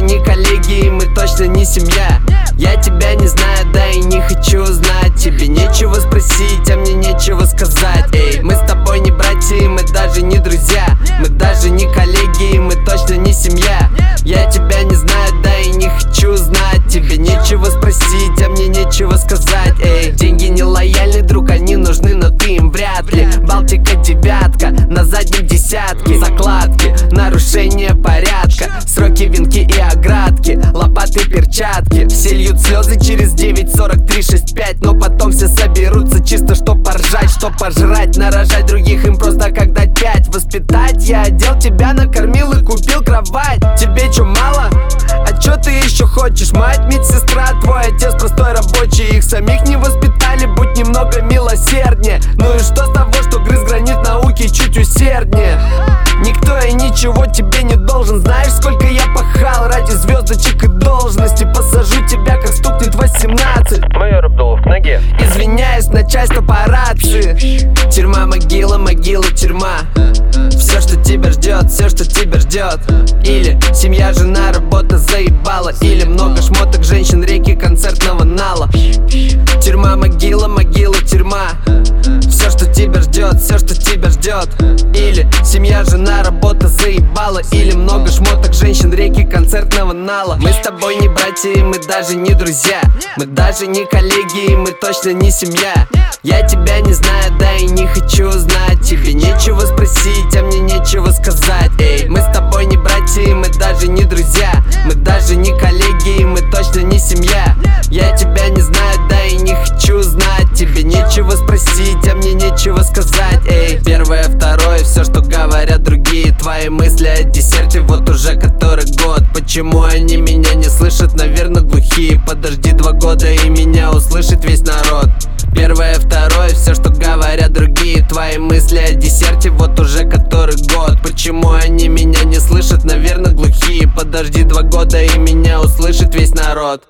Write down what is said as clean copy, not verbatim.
не коллеги, и мы точно не семья. Я тебя не знаю, да и не хочу знать. Тебе нечего спросить, а мне нечего сказать. Эй, мы с тобой не братья, и мы даже не друзья. Мы даже не коллеги, и мы точно не семья. Я тебя не знаю, да и не хочу знать. Тебе нечего спросить, а мне нечего сказать. Эй, деньги не лояльный друг, они нужны, но ты им вряд ли. Балтика девятка, на заднем десятке. Закладки, нарушение порядка, сроки, венки и оградки, лопаты, перчатки. Все льют слезы через 9:43:65, но потом все соберутся чисто, чтоб поржать, чтоб пожрать, нарожать других им просто как дать 5. Воспитать я одел тебя, накормил и купил кровать. Тебе чё, мало? А чё ты еще хочешь? Мать, медсестра, твой отец простой рабочий. Их самих не воспитали, будь немного милосерднее. Ну и что с того, что грыз гранит науки чуть усерднее? Никто и ничего тебе не должен. Знаешь, сколько я пахал ради звездочек и должности. Посажу тебя, как стукнет 18. Майор Абдулов, к ноге. Извиняюсь, начальство по рации. Тюрьма, могила, могила, тюрьма. Все, что тебя ждет, все, что тебя ждет. Или семья, жена, работа заебала. Или много шмоток, женщин, реки, концертного нала. Тюрьма, могила, могила, тюрьма. Все, что тебя ждет, все, что тебя ждет. Или семья, жена, работа заебала. Или много шмоток, женщин, реки, концертного нала. Мы с тобой не братья, и мы даже не друзья. Мы даже не коллеги, и мы точно не семья. Я тебя не знаю, да и не хочу знать. Тебе нечего спросить, а мне нечего сказать. Эй, мы с тобой не братья, и мы даже не друзья. Мы даже не коллеги, и мы точно не семья. Я тебя не знаю, да и не хочу знать. Тебе нечего спросить, а мне нечего сказать. Эй, первое, второе, все, что говорят другие. Твои мысли о десерте вот уже который год. Почему они меня не слышат? Наверное, глухие. Подожди 2 года, и меня услышит весь народ. Первое, второе, все, что говорят другие. Твои мысли о десерте вот уже который год. Почему они меня не слышат? Наверное, глухие. Подожди 2 года, и меня услышит весь народ.